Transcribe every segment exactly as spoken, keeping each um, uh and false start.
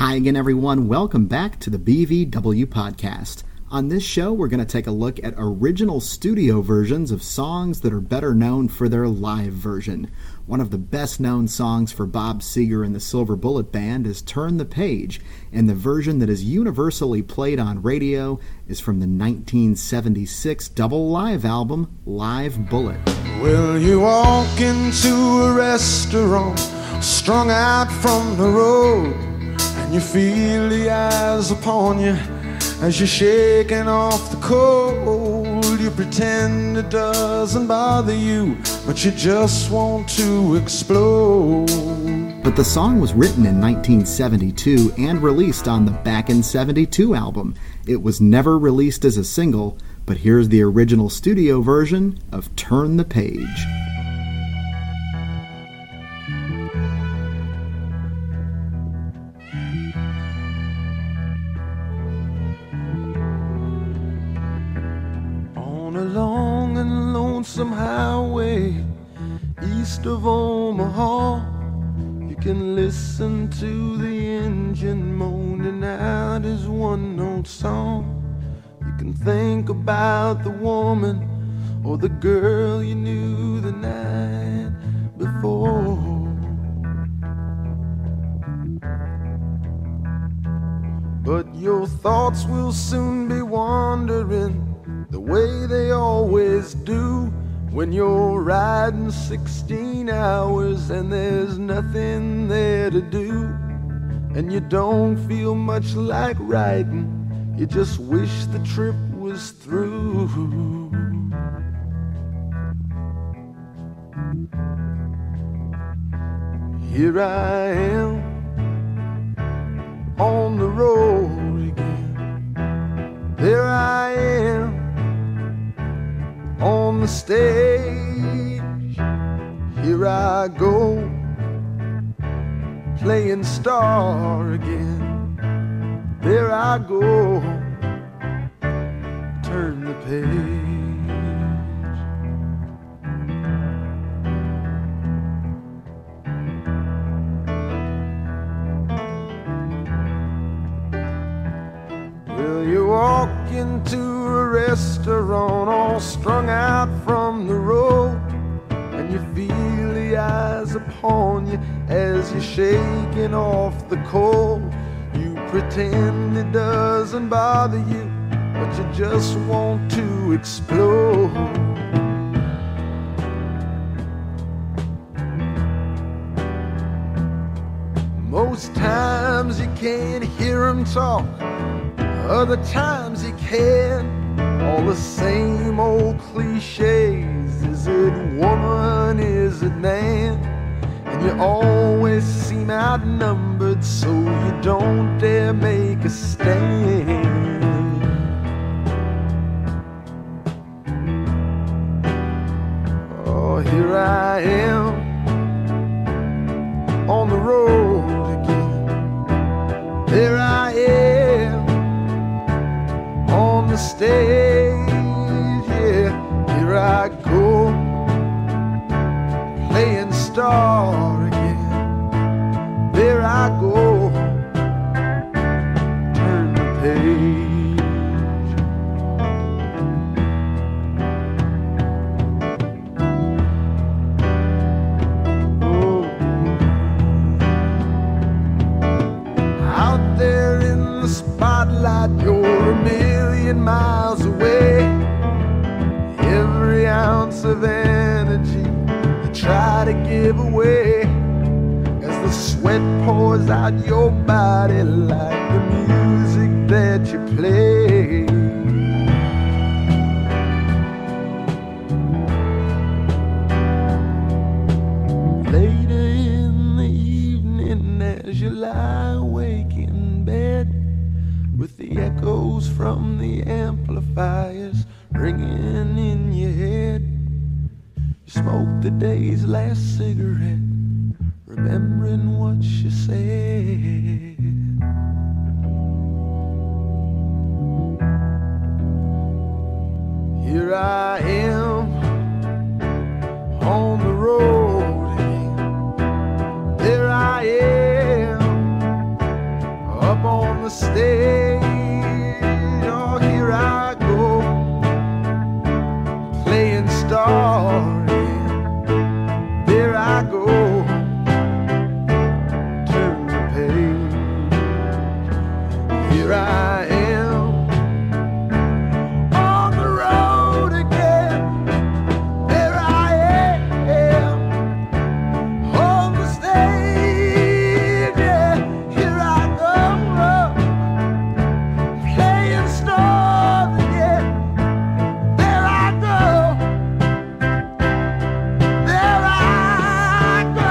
Hi again, everyone. Welcome back to the B V W Podcast. On this show, we're going to take a look at original studio versions of songs that are better known for their live version. One of the best-known songs for Bob Seger and the Silver Bullet Band is Turn the Page, and the version that is universally played on radio is from the nineteen seventy-six double live album, Live Bullet. Well, you walk into a restaurant, strung out from the road, and you feel the eyes upon you as you're shaking off the cold. You pretend it doesn't bother you, but you just want to explode. But the song was written in nineteen seventy-two and released on the Back in seventy-two album. It was never released as a single, but here's the original studio version of Turn the Page. Long and lonesome highway east of Omaha, you can listen to the engine moaning out his one-note song. You can think about the woman or the girl you knew the night before. But your thoughts will soon be wandering the way they always do when you're riding sixteen hours and there's nothing there to do, and you don't feel much like riding, you just wish the trip was through. Here I am on the road again, there I am on the stage, here I go, playing star again, there I go, turn the page. Well, you walk into a restaurant all strung out from the road, and you feel the eyes upon you as you're shaking off the cold. You pretend it doesn't bother you, but you just want to explode. Most times you can't hear them talk, other times you can. All the same old cliches. Is it woman, is it man? And you always seem outnumbered, so you don't dare make a stand. Oh, here I am on the road again, there I am on the stage, yeah, here I go, playing star again, there I go, turn the page. Oh, out there in the spotlight, you're a million miles away. Every ounce of energy you try to give away as the sweat pours out your body like the music that you play. Later in the evening as you lie awake in bed, with the echoes from the amplifiers ringing in your head, you smoke the day's last cigarette, remembering what you said. Here I am on the road again, there I am the stage. Oh, here I go, playing star. Yeah. There I go, turn the page. Here I am on the road again. There I am on the stage. Yeah. Here I go, playing stars again. There I go, there I go.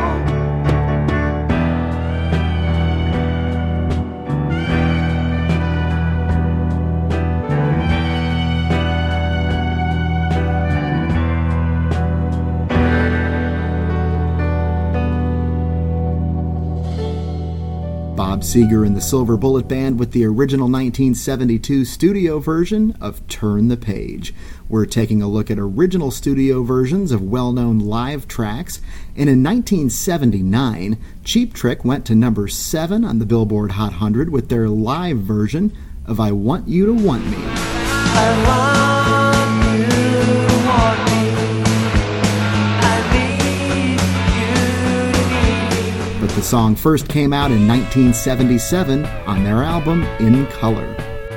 Bob Seger and the Silver Bullet Band with the original nineteen seventy-two studio version of Turn the Page. We're taking a look at original studio versions of well-known live tracks, and in nineteen seventy-nine, Cheap Trick went to number seven on the Billboard Hot one hundred with their live version of I Want You to Want Me. I want you to want me. I need you to need me. But the song first came out in nineteen seventy-seven on their album In Color.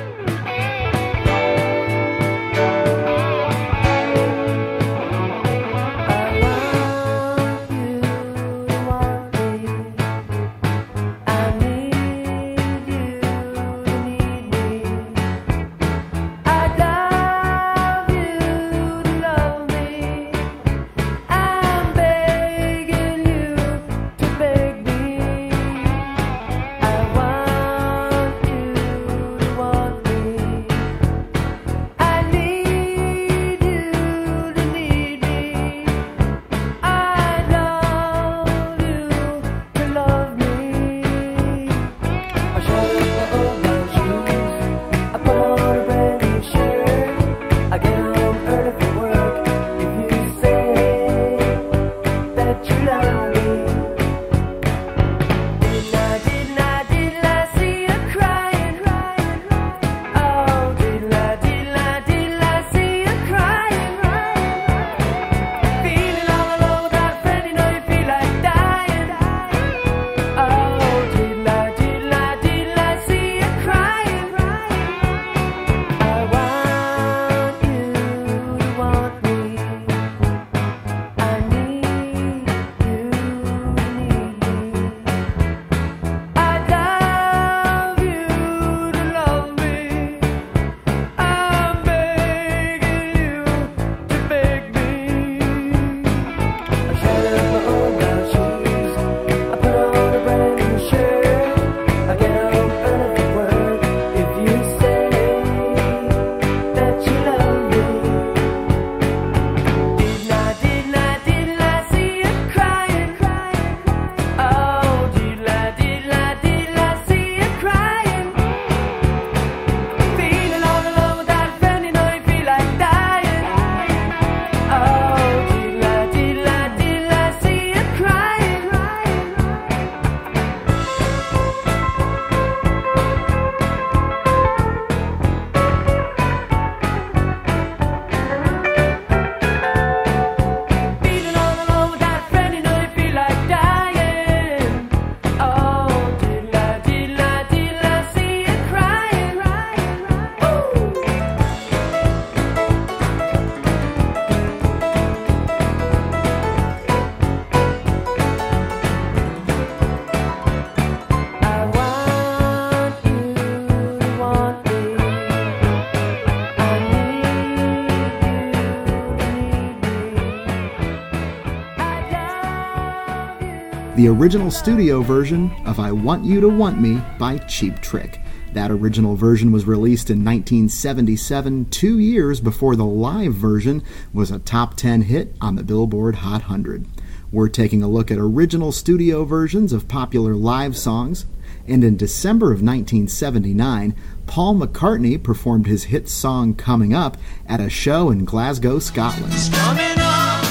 The original studio version of I Want You to Want Me by Cheap Trick. That original version was released in nineteen seventy-seven, two years before the live version was a top ten hit on the Billboard Hot one hundred. We're taking a look at original studio versions of popular live songs, and in December of nineteen seventy-nine, Paul McCartney performed his hit song Coming Up at a show in Glasgow, Scotland. It's coming up.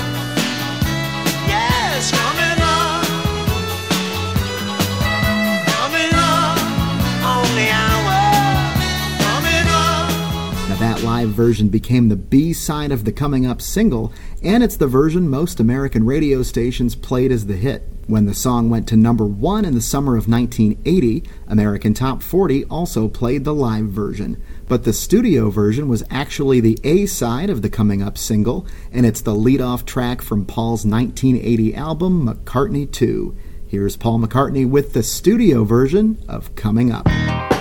Yeah, it's coming up. Coming up. live version became the B-side of the Coming Up single, and it's the version most American radio stations played as the hit. When the song went to number one in the summer of nineteen eighty, American Top forty also played the live version. But the studio version was actually the A-side of the Coming Up single, and it's the lead-off track from Paul's nineteen eighty album, McCartney two. Here's Paul McCartney with the studio version of Coming Up.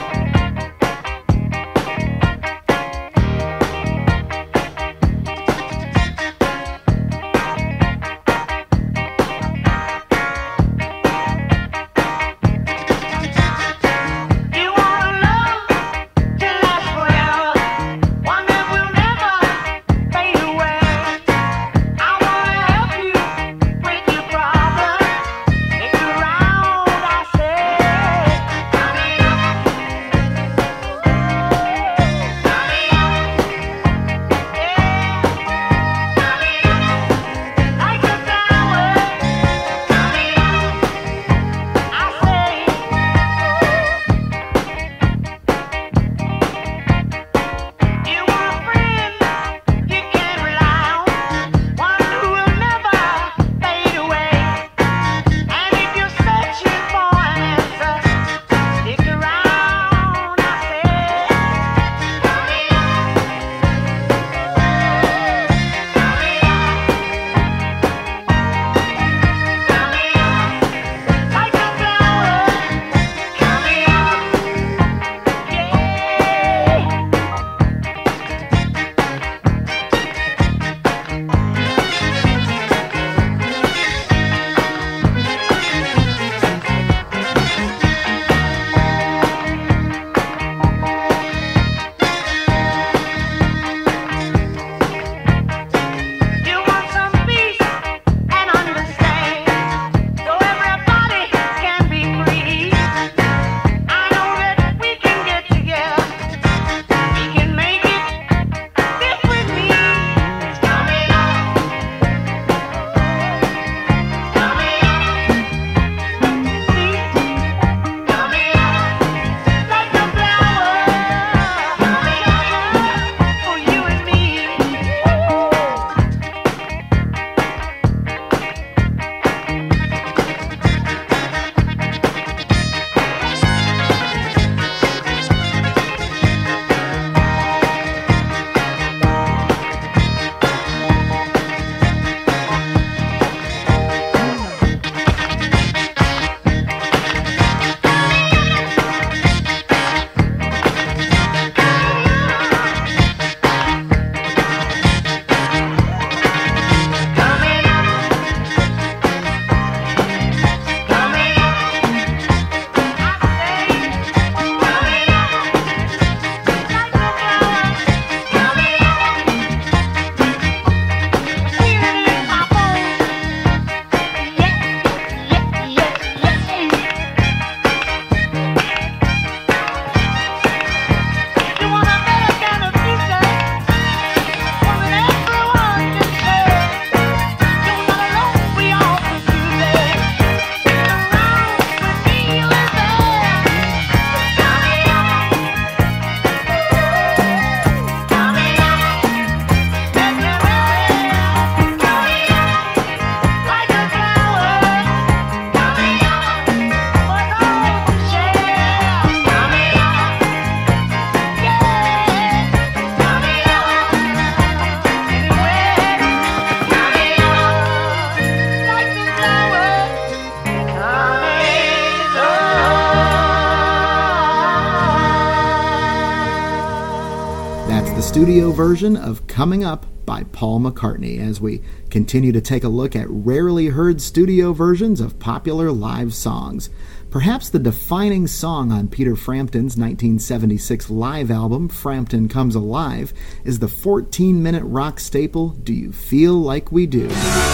studio version of Coming Up by Paul McCartney, as we continue to take a look at rarely heard studio versions of popular live songs. Perhaps the defining song on Peter Frampton's nineteen seventy-six live album, Frampton Comes Alive, is the fourteen-minute rock staple, Do You Feel Like We Do?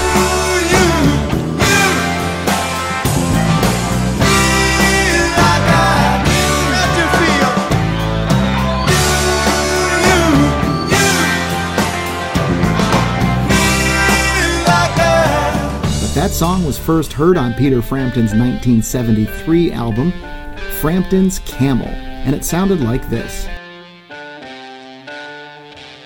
That song was first heard on Peter Frampton's nineteen seventy-three album, Frampton's Camel, and it sounded like this.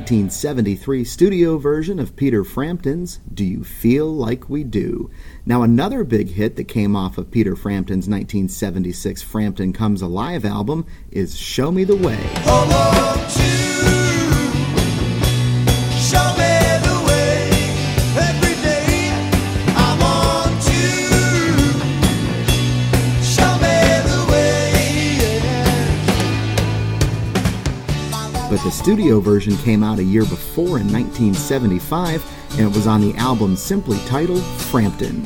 nineteen seventy-three studio version of Peter Frampton's Do You Feel Like We Do. Now, another big hit that came off of Peter Frampton's nineteen seventy-six Frampton Comes Alive album is Show Me the Way. Oh, won't you show me the way every day? I want you, show me the way, yeah. But the studio version came out a year before in nineteen seventy-five, and it was on the album simply titled Frampton.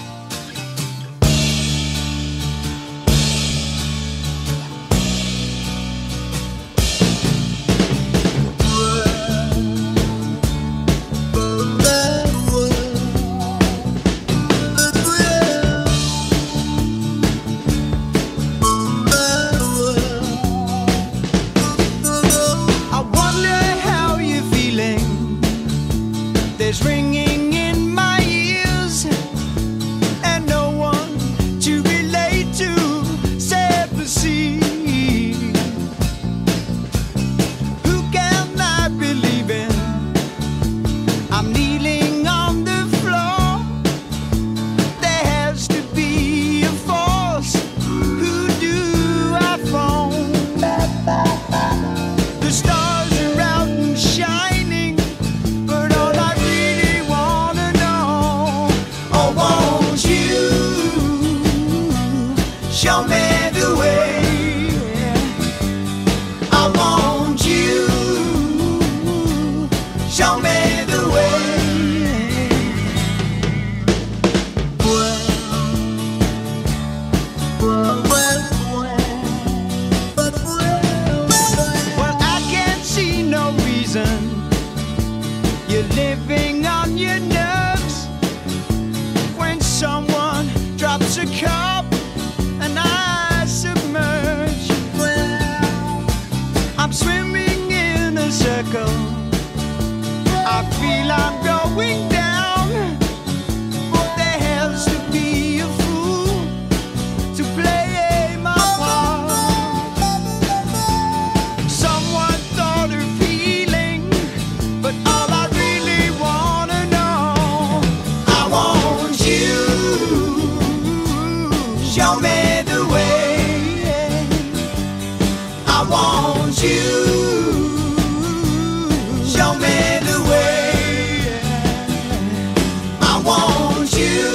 I wonder how you're feeling. There's ringing in my ears, and no one to relate to, sad to see. Who can I believe in? I'm kneeling on the floor. There has to be a force. Who do I phone? The stars are out and shining, but all I really wanna know, oh, won't you show me the way? I want you, show me the way. Well, I can't see no reason you're living on your nerves when someone drops a cup and I submerge. I'm swimming in a circle. I feel I'm going down. There has to be a fool to play my part. Someone thought of healing, but all I really wanna know, I want you, show me the way. I want you, show me the way. I want you,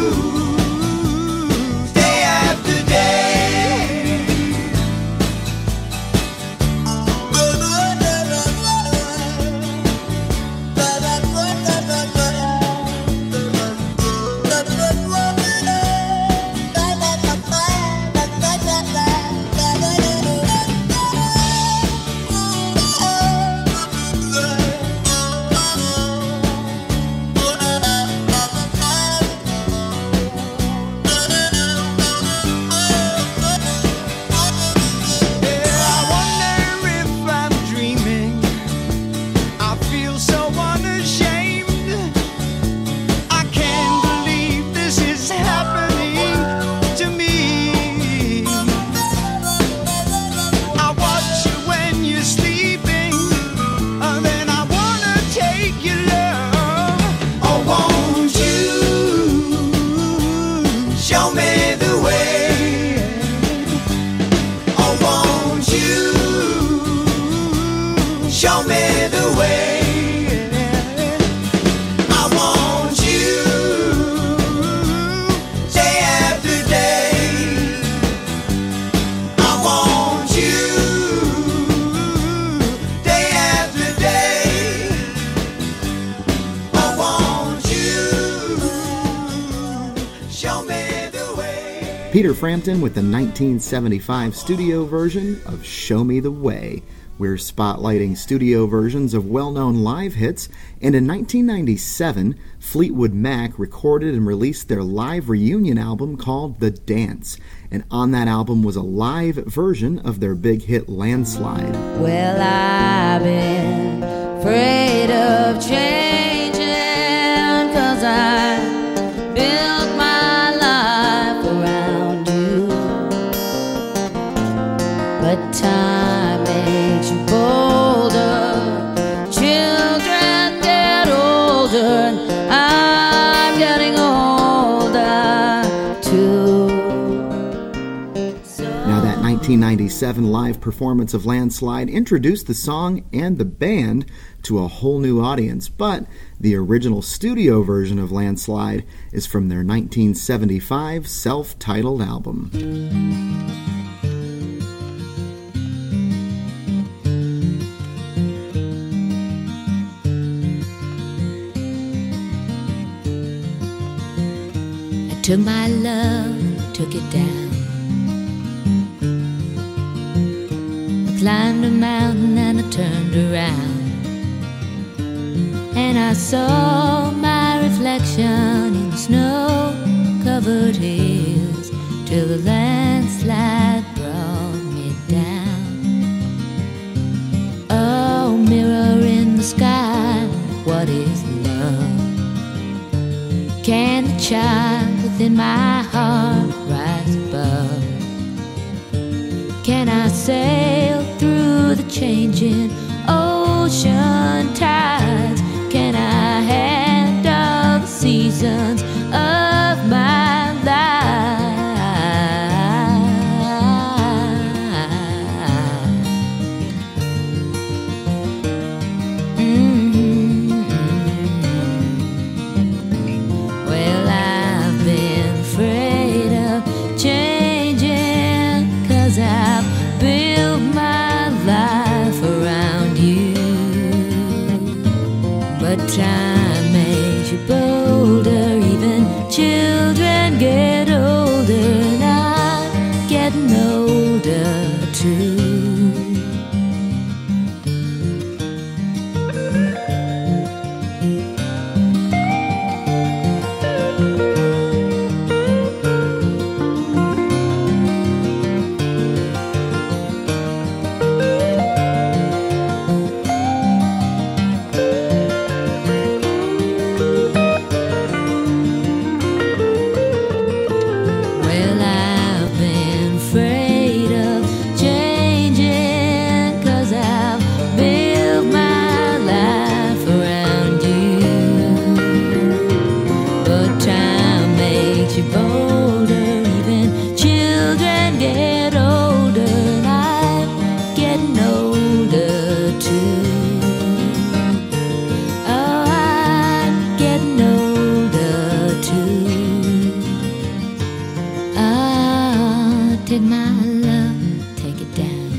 day after day. I wonder if I'm dreaming. I feel so unashamed. I can't believe this is happening to me. I watch you when you're sleeping, and then I wanna take your love. Oh, won't you show me the way? Oh, won't you show me the way? I want you, day after day. I want you, day after day. I want you, show me the way. Peter Frampton with the nineteen seventy-five studio version of Show Me the Way. We're spotlighting studio versions of well-known live hits, and in nineteen ninety-seven, Fleetwood Mac recorded and released their live reunion album called The Dance, and on that album was a live version of their big hit Landslide. Well, I've been afraid of changing, 'cause I built my life around you. But time makes you bolder, chill nineteen ninety-seven live performance of Landslide introduced the song and the band to a whole new audience, but the original studio version of Landslide is from their nineteen seventy-five self-titled album. I took my love, took it down. Climbed a mountain and I turned around, and I saw my reflection in snow-covered hills till the landslide brought me down. Oh, mirror in the sky, what is love? Can the child within my heart rise above? Can I sail through the changing ocean tides? Can I handle the seasons of my life? Mm-hmm. Well, I've been afraid of changing, 'cause I've build my life around you, but time makes you bolder. Even children get older, and I'm getting older too. Did my love take it down?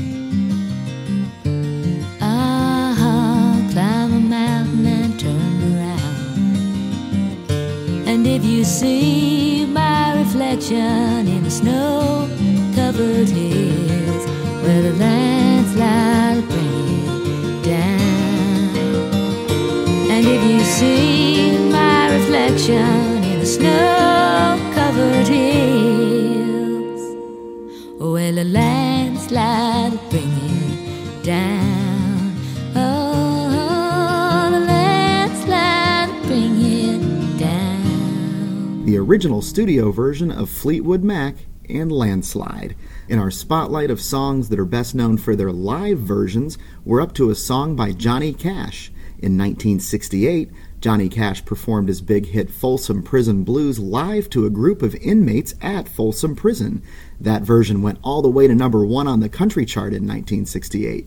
Ah, climb a mountain and turn around, and if you see my reflection in the snow-covered hills, where the landslide bring it down, and if you see my reflection in the snow-covered hills, well, a landslide will bring it down. Oh, the landslide will bring it down. The original studio version of Fleetwood Mac and Landslide. In our spotlight of songs that are best known for their live versions, we're up to a song by Johnny Cash. In nineteen sixty-eight, Johnny Cash performed his big hit Folsom Prison Blues live to a group of inmates at Folsom Prison. That version went all the way to number one on the country chart in nineteen sixty-eight.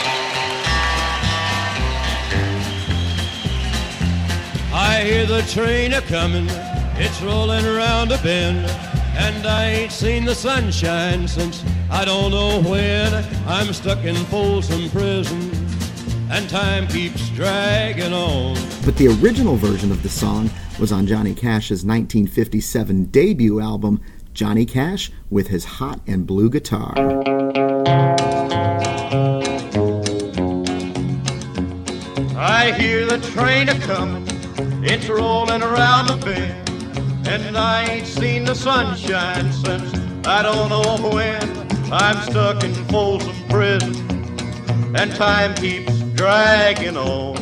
I hear the train a-comin', it's rolling around a bend, and I ain't seen the sunshine since I don't know when. I'm stuck in Folsom Prison, and time keeps dragging on. But the original version of the song was on Johnny Cash's nineteen fifty-seven debut album, Johnny Cash with His Hot and Blue Guitar. I hear the train a-comin', it's rolling around the bend, and I ain't seen the sunshine since I don't know when. I'm stuck in Folsom Prison, and time keeps dragging on.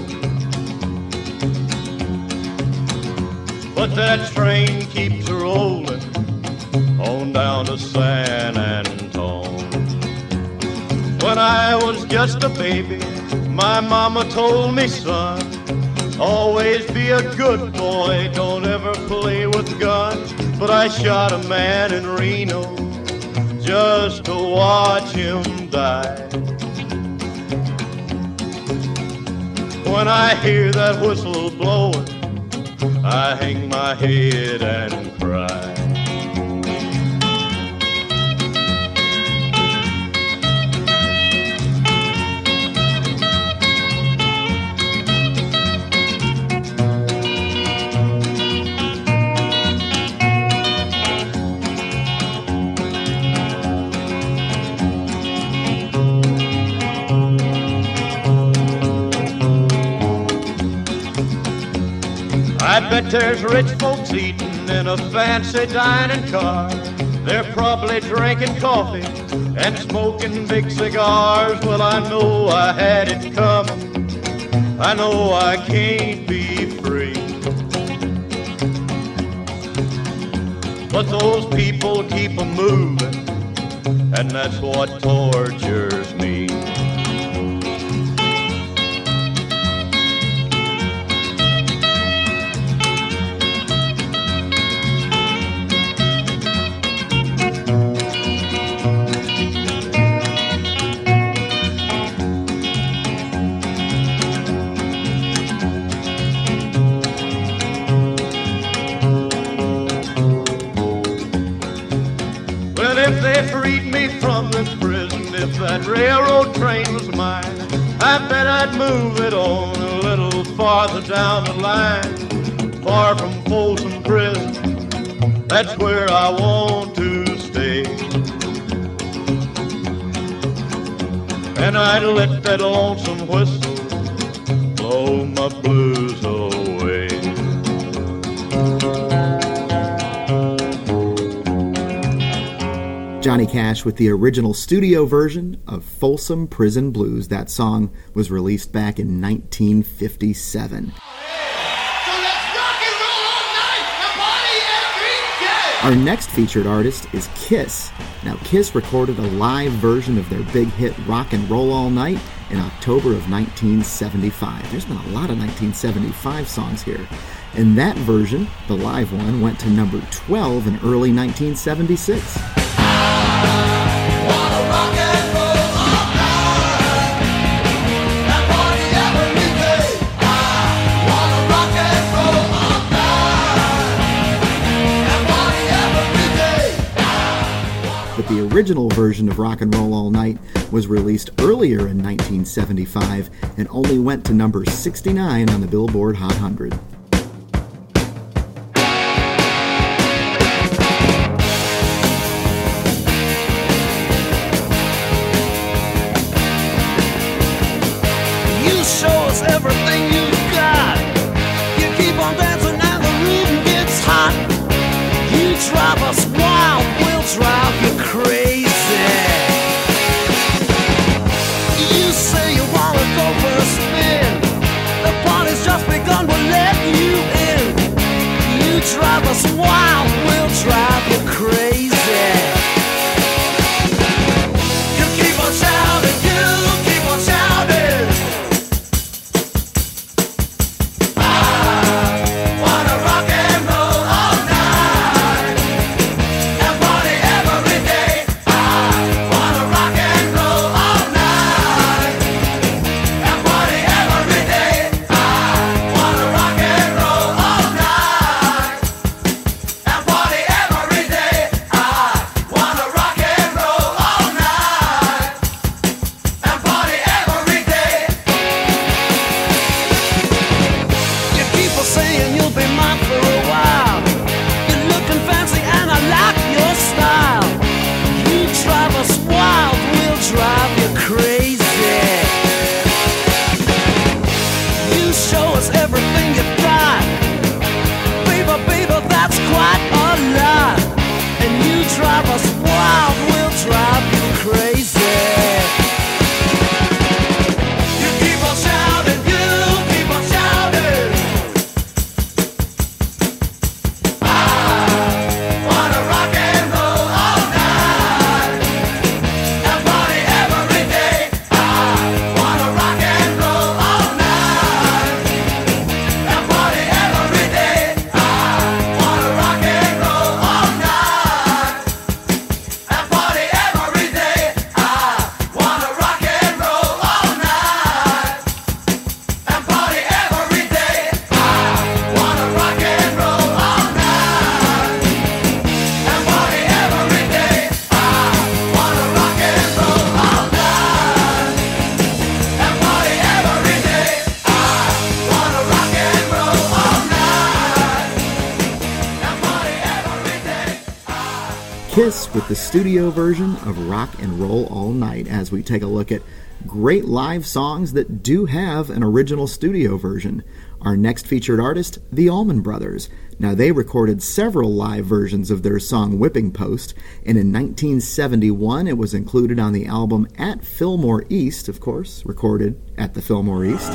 But that train keeps rolling on down to San Antone. When I was just a baby, my mama told me, son, always be a good boy, don't ever play with guns. But I shot a man in Reno, just to watch him die. When I hear that whistle blowing, I hang my head and cry. I bet there's rich folks eating in a fancy dining car. They're probably drinking coffee and smoking big cigars. Well, I know I had it coming. I know I can't be free. But those people keep a moving, and that's what tortures me. If that railroad train was mine, I bet I'd move it on a little farther down the line, far from Folsom Prison. That's where I want to stay. And I'd let that lonesome whistle blow my blues away. Johnny Cash with the original studio version of Folsom Prison Blues. That song was released back in nineteen fifty-seven. Our next featured artist is Kiss. Now, Kiss recorded a live version of their big hit Rock and Roll All Night in October of nineteen seventy-five. There's been a lot of nineteen seventy-five songs here. And that version, the live one, went to number twelve in early nineteen seventy-six. But the original version of Rock and Roll All Night was released earlier in nineteen seventy-five and only went to number sixty-nine on the Billboard Hot one hundred. Kiss with the studio version of Rock and Roll All Night, as we take a look at great live songs that do have an original studio version. Our next featured artist, the Allman Brothers. Now, they recorded several live versions of their song Whipping Post, and in nineteen seventy-one it was included on the album At Fillmore East, of course, recorded at the Fillmore East.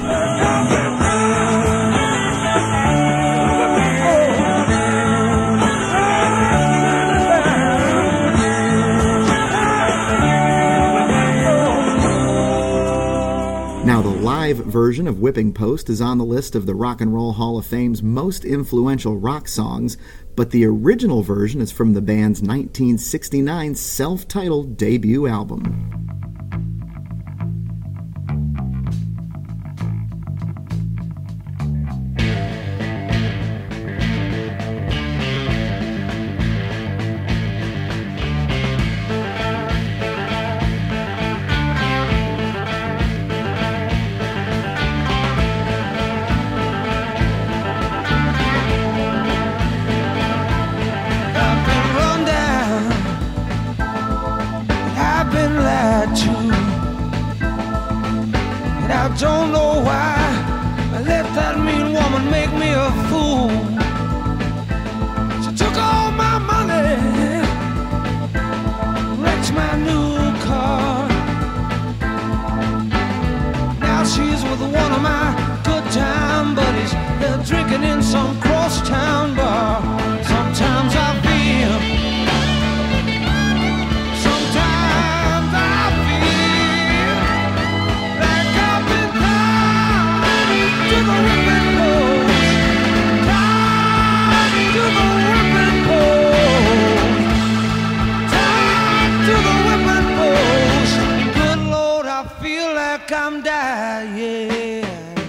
Now, the live version of Whipping Post is on the list of the Rock and Roll Hall of Fame's most influential rock songs, but the original version is from the band's nineteen sixty-nine self-titled debut album. Don't know why I let that mean woman make me a fool. She took all my money, wrecked my new car. Now she's with one of my good time buddies. They're drinking in some crosstown bar. Sometimes I feel, sometimes I feel like I've been to the whipping post, tied to the whipping post, tied to the whipping post. Good Lord, I feel like I'm dying.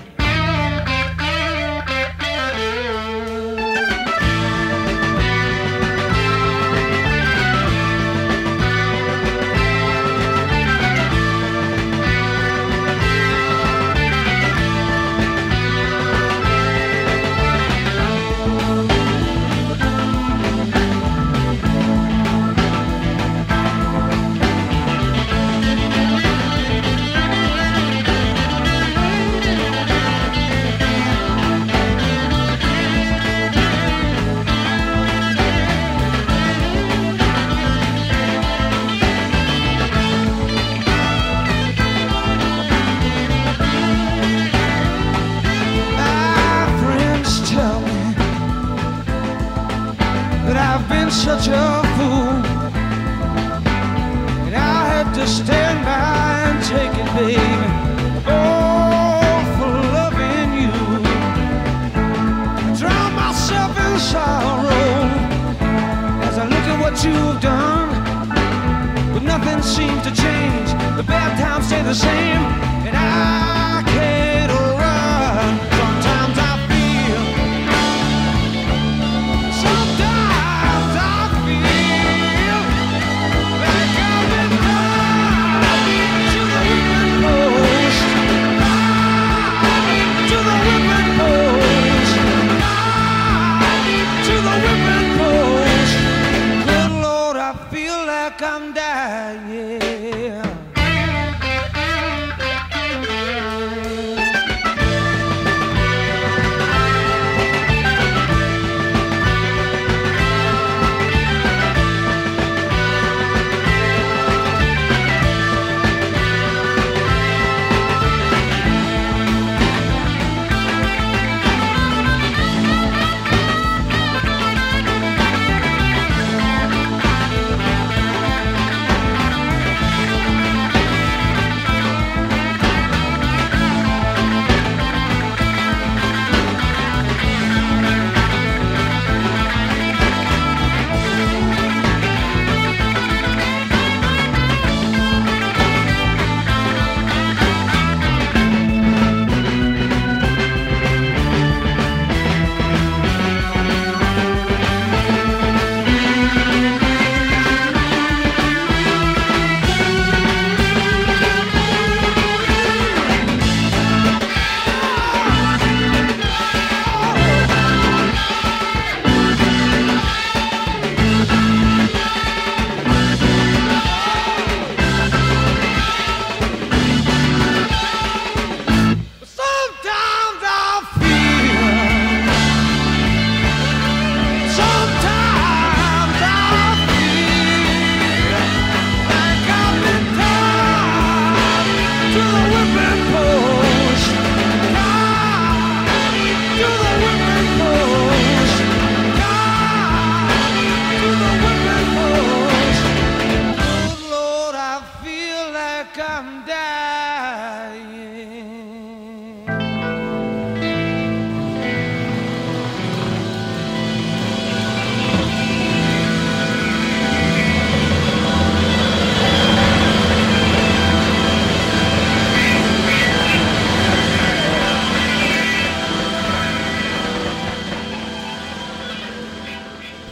Such a fool, and I had to stand by and take it, baby. Oh, for loving you, I drown myself in sorrow as I look at what you've done. But nothing seems to change. The bad times stay the same, and I can't run. Sometimes I feel, sometimes I'm dying.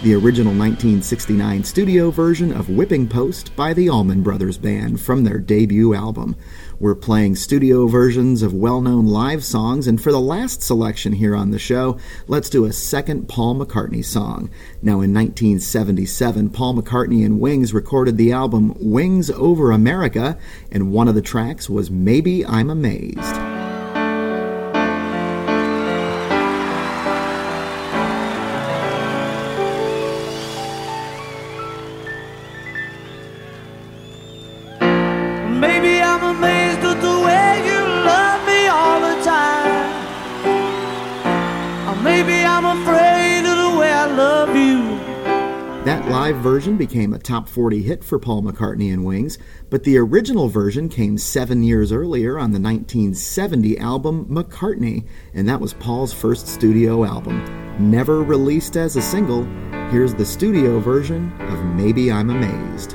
the original nineteen sixty-nine studio version of Whipping Post by the Allman Brothers Band from their debut album. We're playing studio versions of well-known live songs, and for the last selection here on the show, let's do a second Paul McCartney song. Now, in nineteen seventy-seven, Paul McCartney and Wings recorded the album Wings Over America, and one of the tracks was Maybe I'm Amazed. Maybe I'm amazed at the way you love me all the time. Or maybe I'm afraid of the way I love you. That live version became a top forty hit for Paul McCartney and Wings, but the original version came seven years earlier on the nineteen seventy album McCartney, and that was Paul's first studio album. Never released as a single, here's the studio version of Maybe I'm Amazed.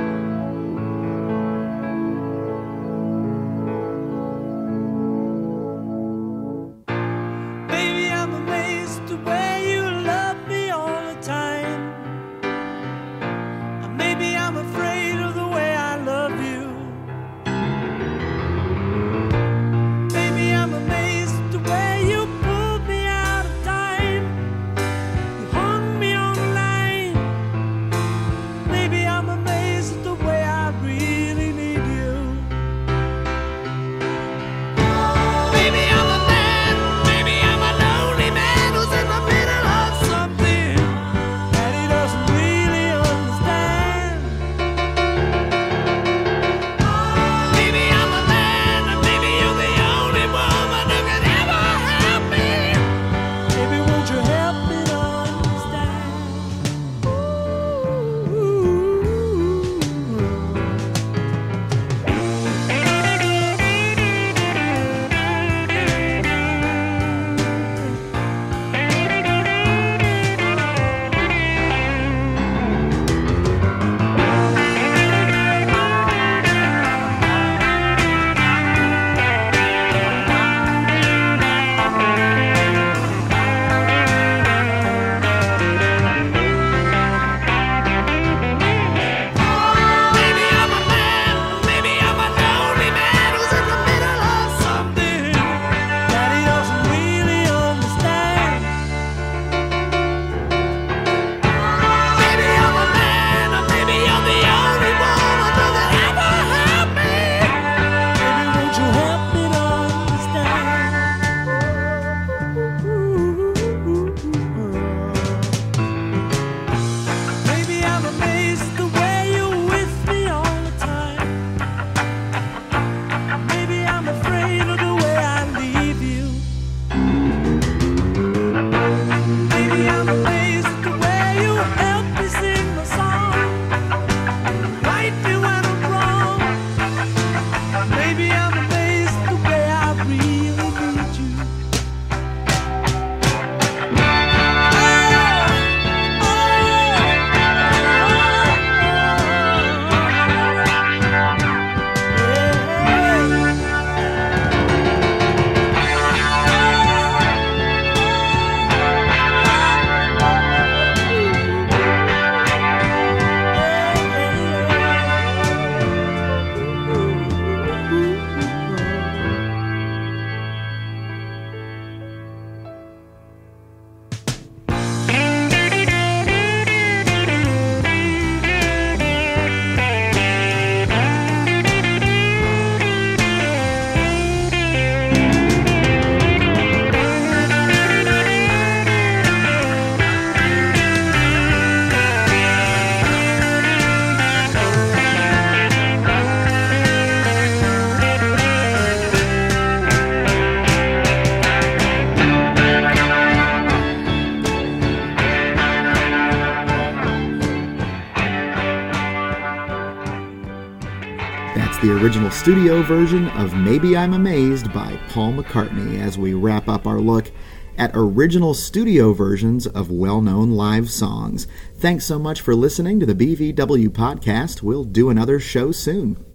The original studio version of Maybe I'm Amazed by Paul McCartney as we wrap up our look at original studio versions of well-known live songs. Thanks so much for listening to the B V W podcast. We'll do another show soon.